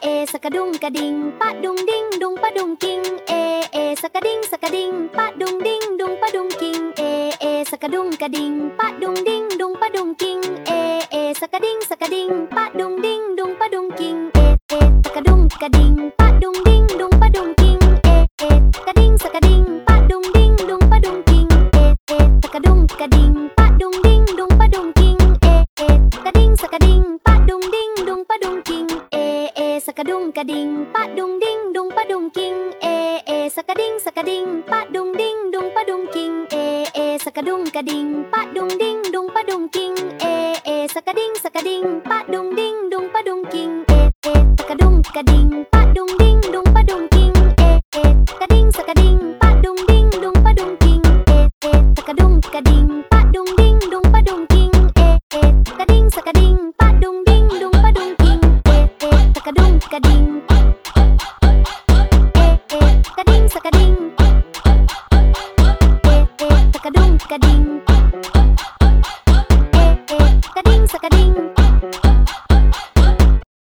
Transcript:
สกะดุงกระดิ่งปะดุงดิ้งดุงปะดุงกิ้งสกะดิ่งสกะดิ่งปะดุงดิ้งดุงปะดุงกิ้งสกะดุงกระดิ่งปะดุงดิ้งดุงปะดุงกิ้งสกะดิ่งสกะดิ่งปะดุงดิ้งดุงปะดุงกิ้งสกะดุงกระดิ่งปะดุงดิ้งดุงปะดุงกิ้งกระดิ่งสกะดิ่งปะดุงดิ้งดุงปะดุงกิ้งสกะดุงกระดิ่งปะดุงดิ้งดุงปะดุงกิ้งกระดิ่งสกะดิ่งปะดุงดิ้งดุงปะดุงกิ้งสกะดุงกระดิ่งปะดุงดิ้งดุงปะดุงกิ้งสกะดิ่งสกะดิ่งปะดุงดิ้งดุงปะดุงกิ้งสกะดุงกระดิ่งปะดุงดิ้งดุงปะดุงกิ้งสกะดิ่งสกะดิ่งปะดุงดิ้งดุงปะดุงกิ้งสกะดุงกระดิ่งปะดุงดิ้งดุงปะดุงกิ้งกระดิ่งสกะดิ่งปะดุงดิ้งดุงปะดุงกิ้งสกะดุงกระดิ่งปะดุงดิ้งดุงปะดุงกิ้งกระดิ่งสกะดิ่งปะดุงดิ้งดุงปะดุงกิ้งสกะดุงกระดิ่งกระดิ่งสกะดิ่งสกะดุงกระดิ่งกระดิ่งสกะดิ่ง